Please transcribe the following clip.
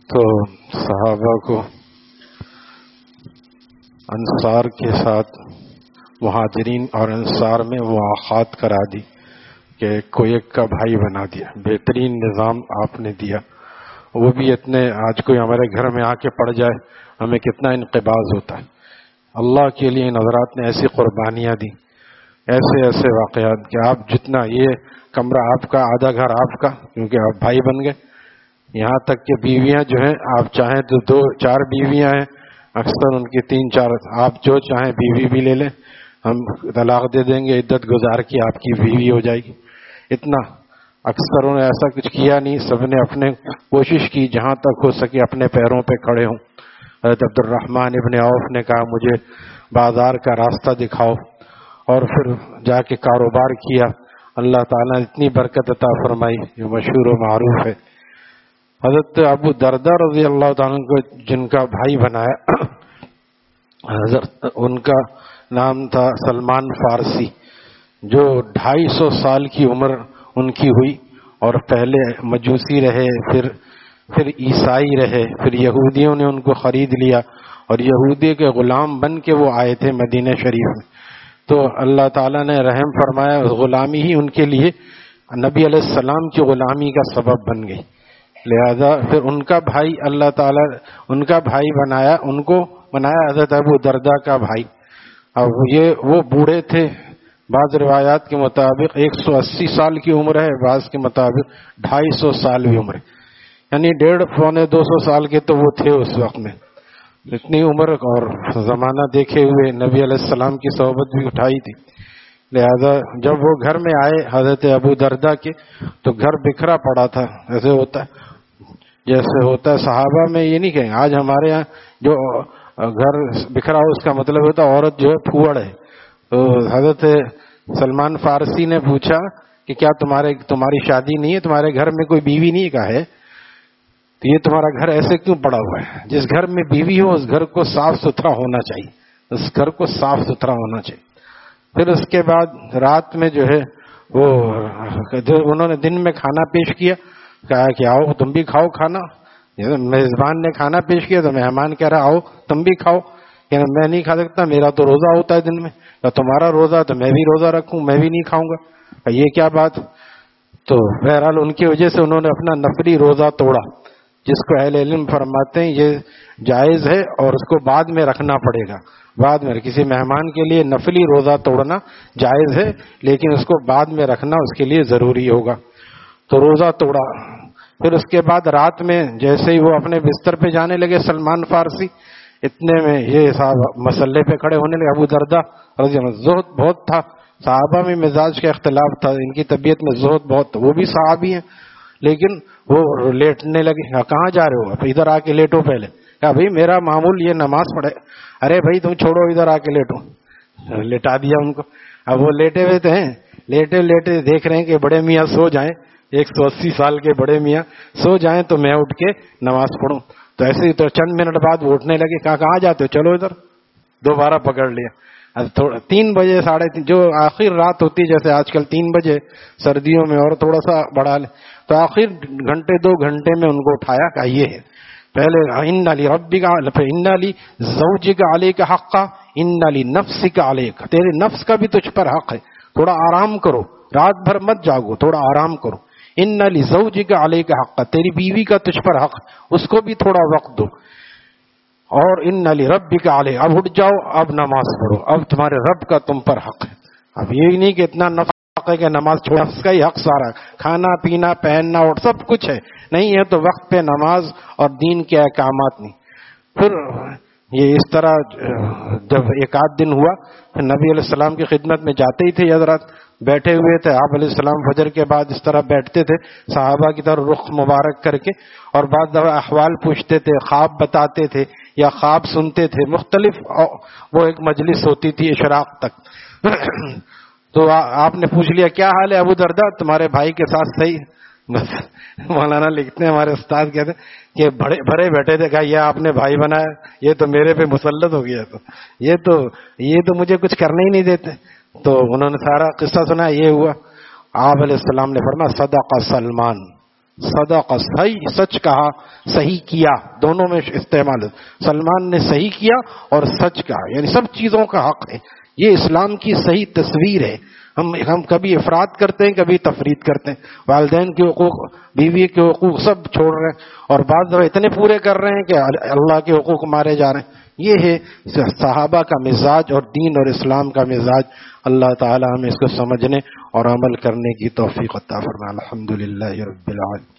تو صحابہ کو انصار کے ساتھ مہاجرین اور انصار میں مواخات کرا دی کہ کوئی ایک کا بھائی بنا دیا. بہترین نظام آپ نے دیا. وہ بھی اتنے، آج کوئی ہمارے گھر میں آ کے پڑ جائے ہمیں کتنا انقباض ہوتا ہے. اللہ کے لیے ان حضرات نے ایسی قربانیاں دی، ایسے ایسے واقعات کہ آپ جتنا، یہ کمرہ آپ کا، آدھا گھر آپ کا، کیونکہ آپ بھائی بن گئے. یہاں تک کہ بیویاں جو ہیں، آپ چاہیں تو 2-4 بیویاں ہیں، اکثر ان کی 3-4، آپ جو چاہیں بیوی بھی لے لیں، ہم طلاق دے دیں گے، عدت گزار کی آپ کی بیوی ہو جائے گی. اتنا اکثر انہوں نے ایسا کچھ کیا نہیں. سب نے اپنے کوشش کی جہاں تک ہو سکے اپنے پیروں پہ کھڑے ہوں. حضرت عبد الرحمن ابن عوف نے کہا مجھے بازار کا راستہ دکھاؤ، اور پھر جا کے کاروبار کیا. اللہ تعالیٰ نے اتنی برکت عطا فرمائی جو مشہور و معروف ہے. حضرت ابو دردہ رضی اللہ تعالیٰ کو جن کا بھائی بنایا، حضرت ان کا نام تھا سلمان فارسی، جو 250 سال کی عمر ان کی ہوئی، اور پہلے مجوسی رہے، پھر عیسائی رہے، پھر یہودیوں نے ان کو خرید لیا، اور یہودی کے غلام بن کے وہ آئے تھے مدینہ شریف میں. تو اللہ تعالیٰ نے رحم فرمایا، غلامی ہی ان کے لیے نبی علیہ السلام کی غلامی کا سبب بن گئی. لہذا پھر ان کا بھائی، اللہ تعالیٰ ان کا بھائی بنایا، ان کو بنایا حضرت ابو دردہ کا بھائی. اب وہ بوڑھے تھے، بعض روایات کے مطابق 180 سال کی عمر ہے، بعض کے مطابق 250 سال کی عمر ہے، یعنی 150-200 سال کے تو وہ تھے اس وقت میں. اتنی عمر اور زمانہ دیکھے ہوئے نبی علیہ السلام کی صحبت بھی اٹھائی تھی. لہذا جب وہ گھر میں آئے حضرت ابو دردہ کے، تو گھر بکھرا پڑا تھا. ایسے ہوتا ہے جیسے ہوتا ہے صحابہ میں، یہ نہیں کہیں آج ہمارے ہاں جو گھر بکھرا ہو اس کا مطلب ہوتا ہے عورت جو ہے پھوڑ ہے. تو حضرت سلمان فارسی نے پوچھا کہ کیا تمہاری شادی نہیں ہے، تمہارے گھر میں کوئی بیوی نہیں کا ہے، تو یہ تمہارا گھر ایسے کیوں پڑا ہوا ہے؟ جس گھر میں بیوی ہو اس گھر کو صاف ستھرا ہونا چاہیے، اس گھر کو صاف ستھرا ہونا چاہیے. پھر اس کے بعد رات میں جو ہے وہ انہوں نے دن میں کھانا پیش کیا، کہا کہ آؤ تم بھی کھاؤ کھانا. میزبان نے کھانا پیش کیا تو مہمان کہہ رہا آؤ تم بھی کھاؤ. کہ میں نہیں کھا سکتا، میرا تو روزہ ہوتا ہے دن میں، تمہارا روزہ تو میں بھی روزہ رکھوں، میں بھی نہیں کھاؤں گا. یہ کیا بات؟ تو بہرحال ان کی وجہ سے انہوں نے اپنا نفلی روزہ توڑا، جس کو اہل علم فرماتے ہیں یہ جائز ہے اور اس کو بعد میں رکھنا پڑے گا. بعد میں کسی مہمان کے لیے نفلی روزہ توڑنا جائز ہے، لیکن اس کو بعد میں رکھنا اس کے لیے ضروری ہوگا. تو روزہ توڑا. پھر اس کے بعد رات میں جیسے ہی وہ اپنے بستر پہ جانے لگے سلمان فارسی، اتنے میں یہ صاحب مسلے پہ کھڑے ہونے لگے. ابو دردہ رضی اللہ عنہ، زہد بہت تھا، صحابہ میں مزاج کا اختلاف تھا، ان کی طبیعت میں زہد بہت تھا، وہ بھی صحابی ہیں، لیکن وہ لیٹنے لگے. کہاں جا رہے ہو؟ ادھر آ کے لیٹو پہلے. کہا بھائی میرا معمول یہ نماز پڑھے. ارے بھائی تم چھوڑو، ادھر آ کے لیٹو. لٹا دیا ان کو. اب وہ لیٹے ہوئے تھے، لیٹے لیٹے دیکھ رہے ہیں کہ بڑے میاں سو جائیں، 180 سال کے بڑے میاں سو جائیں تو میں اٹھ کے نماز پڑھوں. تو ایسے ہی تو چند منٹ بعد وہ اٹھنے لگے. کہاں جاتے ہو؟ چلو ادھر. دوبارہ پکڑ لیا. 3 بجے 3:30 جو آخر رات ہوتی، جیسے آج کل 3 بجے سردیوں میں اور تھوڑا سا بڑھا لے، تو آخر گھنٹے 2 گھنٹے میں ان کو اٹھایا. کہا یہ ہے پہلے ان لربک ان لزوجک علیک حقا ان لنفسک علیک، تیرے نفس کا بھی تجھ پر حق ہے، تھوڑا آرام کرو، رات بھر مت جاگو، تھوڑا آرام کرو. ان لزوجک علیک حقا، تیری بیوی کا تجھ پر حق، اس کو بھی تھوڑا وقت دو. اور ان لربک علیک، اب اٹھ جاؤ، اب نماز پڑھو، اب تمہارے رب کا تم پر حق ہے. اب یہ نہیں کہ اتنا نفع ہے کہ نماز چھوڑ، نفس کا ہی حق سارا، کھانا پینا پہننا اور سب کچھ ہے، نہیں ہے تو وقت پہ نماز اور دین کے احکامات نہیں. پھر یہ اس طرح جب 1 آدھ دن ہوا، پھر نبی علیہ السلام کی خدمت میں جاتے ہی تھے. حضرات بیٹھے ہوئے تھے، آپ علیہ السلام فجر کے بعد اس طرح بیٹھتے تھے صحابہ کی طرف رخ مبارک کر کے، اور بعض دفعہ احوال پوچھتے تھے، خواب بتاتے تھے یا خواب سنتے تھے. مختلف وہ ایک مجلس ہوتی تھی اشراق تک. تو آپ نے پوچھ لیا کیا حال ہے ابو دردہ، تمہارے بھائی کے ساتھ صحیح؟ بس مولانا لکھتے ہیں، ہمارے استاد کہتے ہیں کہ بھرے بیٹھے تھے. کہا یہ آپ نے بھائی بنایا، یہ تو میرے پہ مسلط ہو گیا، تو یہ تو مجھے کچھ کرنے ہی نہیں دیتے. تو انہوں نے سارا قصہ سنا. یہ ہوا. آپ علیہ السلام نے فرمایا صدق سلمان، صدق، صحیح، سچ کہا، صحیح کیا، دونوں میں استعمال ہے۔ سلمان نے صحیح کیا اور سچ کہا، یعنی سب چیزوں کا حق ہے۔ یہ اسلام کی صحیح تصویر ہے۔ ہم کبھی افراد کرتے ہیں، کبھی تفرید کرتے ہیں، والدین کے حقوق، بیوی کے حقوق سب چھوڑ رہے ہیں، اور بعض دفعہ اتنے پورے کر رہے ہیں کہ اللہ کے حقوق مارے جا رہے ہیں۔ یہ ہے صحابہ کا مزاج اور دین اور اسلام کا مزاج۔ اللہ تعالی ہمیں اس کو سمجھنے اور عمل کرنے کی توفیق عطا فرمائے۔ الحمدللہ رب العالمین۔